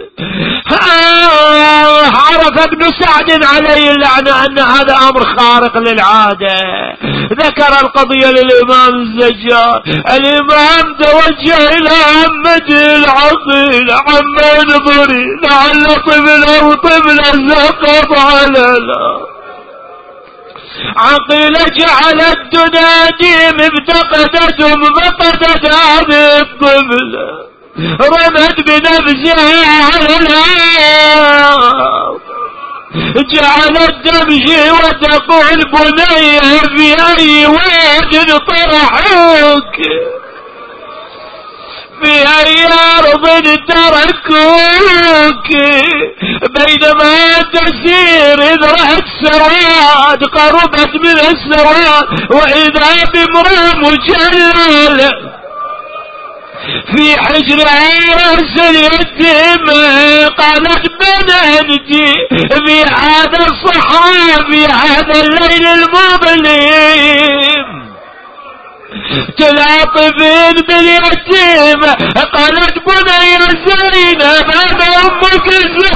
عرف ابن سعد عليه اللعنة أن هذا أمر خارق للعادة. ذكر القضية للإمام الزجاج. الإمام توجه إلى عمد العقيل، عم انظري لعل طفل أو طفلة سقط على لا. عقيلة جعلت تنادي مفتقدتهم فقدت هذه الطفلة، رمت بنفسها على الأرض، جعلت تمشي وتقول بني في أي واد طرحوك، في أي أرض تركوك. بينما تسير إذ رأت سواد قربت من السواد وإذا بامرأة مجلل في حجرها رأس اليتيم. قالت من أنت في هذا الصحراء في هذا الليل المظلم تلاطفين باليتيم؟ قالت بني زينب أنا أمك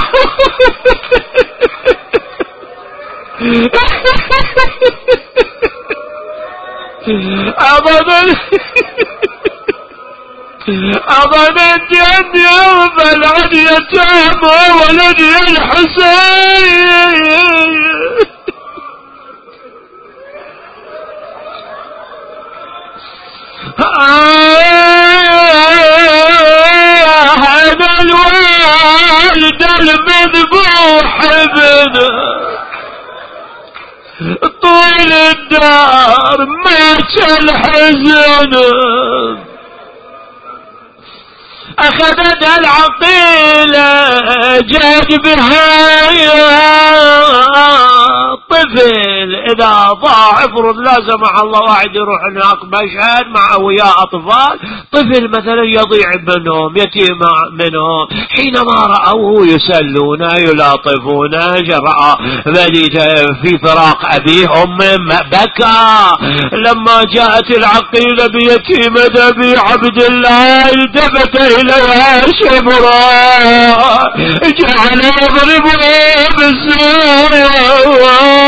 أظننت أني أغفل عن يتامى ولدي الحسين. هذا الوالد المذبوح ابنه طول الدار مات الحزن. أخذتها العقيلة جاد بها طفل إذا ضاع، افرض لا سمح الله واحد يروح هناك مشهد مع وياه أطفال، طفل مثلا يضيع منهم يتيم منهم، حينما رأوه يسلونه يلاطفونه جرأ في فراق أبيه أمه بكى. لما جاءت العقيلة بيتيمة أبي عبد الله التفت إليها شبرا جعل يضربها بالسيف.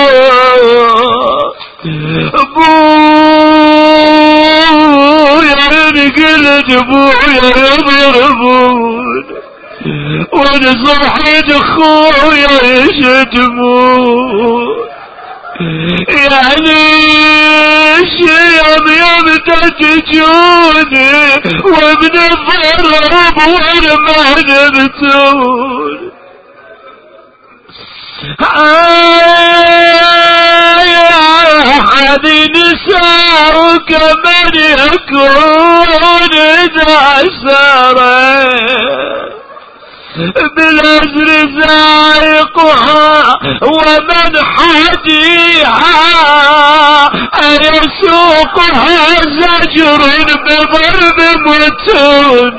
بويا قلت بويا يضربون ونصح اخويا يشتمون، يعني الشيم تجوني وابن الضرب ورمان بتون. هذه نساءك من يكون إذا سرت بالعذر زائقها ومن حديها أيسوقها زجر بضرب متون.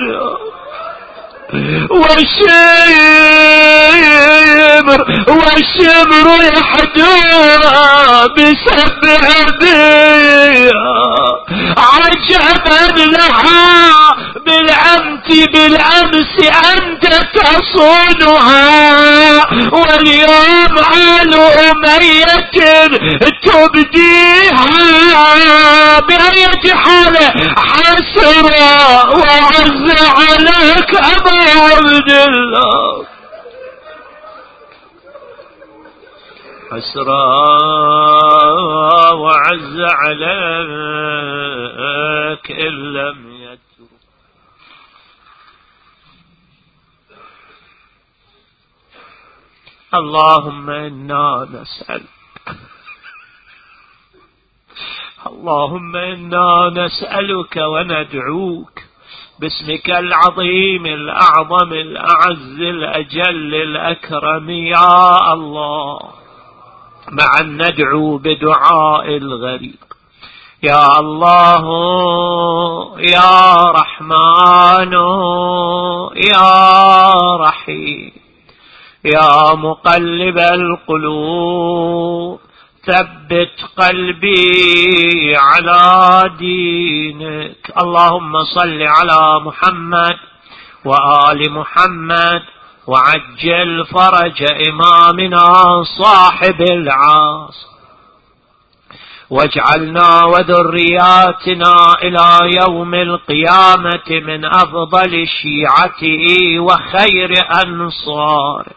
والشمر يحدوها بسب هديها عجبا لها بالأمس أنت تصونها، واليوم آل أمية تبديها بأية حال حسرا وعز عليك أبا عبد الله. حسرا وعز عليك إن لم يترك. اللهم إنا نسألك، اللهم إنا نسألك وندعوك باسمك العظيم الأعظم الأعز الأجل الأكرم يا الله، معا ندعو بدعاء الغريب. يا الله يا رحمن يا رحيم يا مقلب القلوب ثبت قلبي على دينك. اللهم صل على محمد وآل محمد وعجل فرج إمامنا صاحب العصر، واجعلنا وذرياتنا إلى يوم القيامة من أفضل شيعته وخير أنصاره.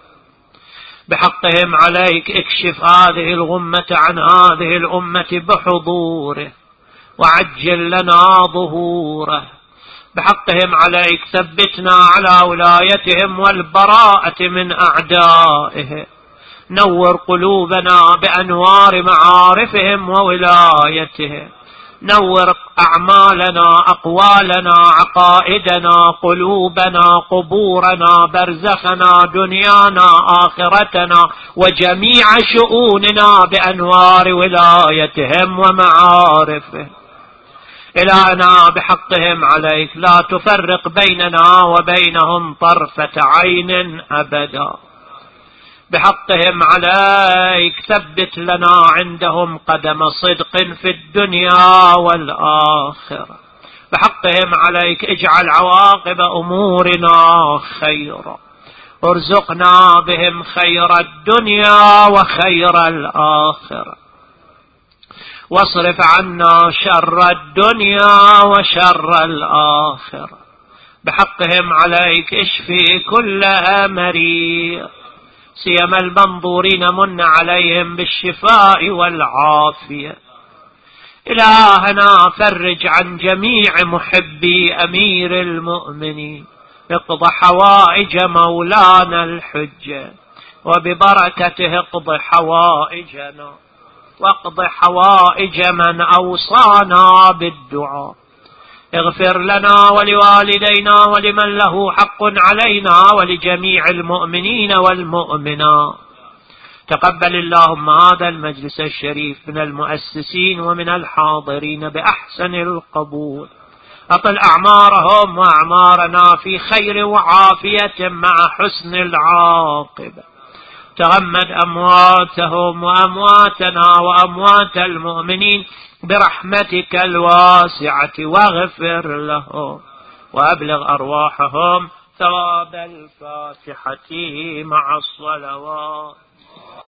بحقهم عليك اكشف هذه الغمة عن هذه الأمة بحضوره وعجل لنا ظهوره. بحقهم عليك ثبتنا على ولايتهم والبراءة من أعدائهم. نور قلوبنا بأنوار معارفهم وولايتهم. نور أعمالنا أقوالنا عقائدنا قلوبنا قبورنا برزخنا دنيانا آخرتنا وجميع شؤوننا بأنوار ولايتهم ومعارفهم. إلهنا بحقهم عليك لا تفرق بيننا وبينهم طرفة عين أبدا. بحقهم عليك ثبت لنا عندهم قدم صدق في الدنيا والآخرة. بحقهم عليك اجعل عواقب أمورنا خيرا، ارزقنا بهم خير الدنيا وخير الآخرة، واصرف عنا شر الدنيا وشر الآخرة. بحقهم عليك اشفي كل مريض، سيما المنظورين من عليهم بالشفاء والعافية. إلهنا فرج عن جميع محبي أمير المؤمنين، اقض حوائج مولانا الحجة، وببركته اقض حوائجنا واقض حوائج من أوصانا بالدعاء. اغفر لنا ولوالدينا ولمن له حق علينا ولجميع المؤمنين والمؤمنات. تقبل اللهم هذا المجلس الشريف من المؤسسين ومن الحاضرين بأحسن القبول. أطل أعمارهم وأعمارنا في خير وعافية مع حسن العاقبة. تغمد أمواتهم وأمواتنا وأموات المؤمنين برحمتك الواسعة واغفر لهم وأبلغ أرواحهم ثواب الفاتحة مع الصلوات.